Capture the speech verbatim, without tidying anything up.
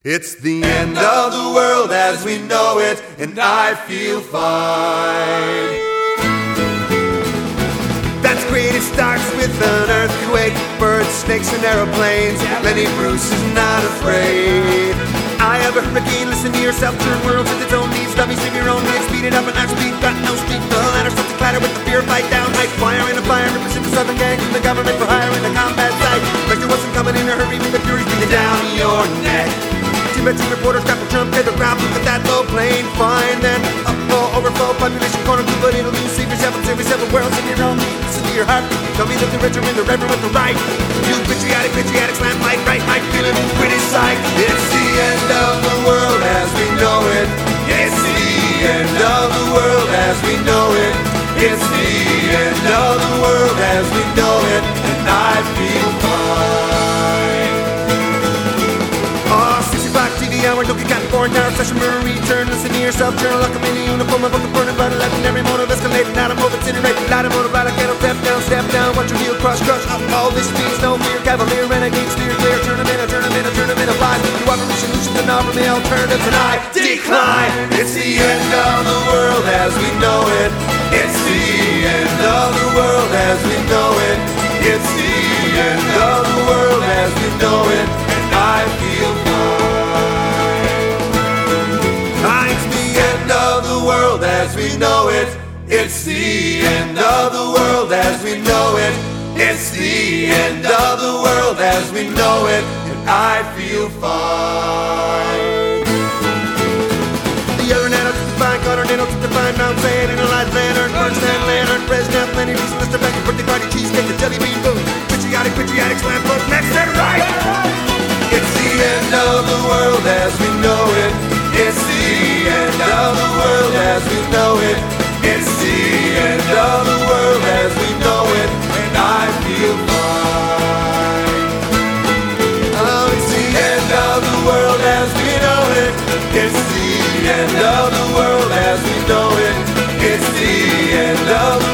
It's the end of the world as we know it, and I feel fine. That's great, it starts with an earthquake, birds, snakes, and aeroplanes. Lenny Bruce is not afraid. I have a hurricane, listen to yourself, turn worlds with its own needs. Dummy, sing your own needs, speed it up and not speed, got no speed. The ladder starts to clatter with the fear, fight down, night fire in a fire, represent the southern gang from the government for hire in the combat site. Like there wasn't coming in a hurry, with the furies breathing down your neck. Team reporters grab a jump, hit the ground, look at that low plane, fine. Then upfall, overflow, population corner, two, but it'll do. Save yourself and save yourself, worlds in your own need. Listen to your heart, tell me that the rich are in the river with the right. You patriotic, patriotic, slam like right, right, feeling pretty sight. It's the end of the world as we know it. It's the end of the world as we know it. It's the end of the world as we know it, and I feel fine. Oh, sixty-five T V hour, don't get caught in foreign hour session, Marie, turn, listen to yourself, journal, like I'm in a uniform, I'm looking for an blood, left in every motive, escalating, out of move, incinerate, light of motive, light, I can't step down, step down, watch your heel, crush, crush, up, all this speeds, no fear, cavalier, renegade, steer clear, turn them in, a turn them in, a turn them in, a fly, you offer me solutions and offer me alternatives, and I decline. It's the end of the world as we know it. It's the end of the world as we know it. It's the end of the world as we know it, and I feel fine. It's the end of the world as we know it. It's the end of the world as we know it. It's the end of the world as we know it, and I feel fine. The other nano took the fine, got her nano took the fine, Mount Saying in a light lantern, Burns and lantern, Brezhnev, Lenny, Reese, Mister Becky, birthday party, cheesecake, the jelly bean boom, patriotic, patriotic, slam, book, next and right. It's the end of the world as we know it. It's the end of the world as we know it. It's the end of the world as we know it, and I feel fine. Oh, it's the end of the world as we know it. It's the end of the world as we know it. It's the end of the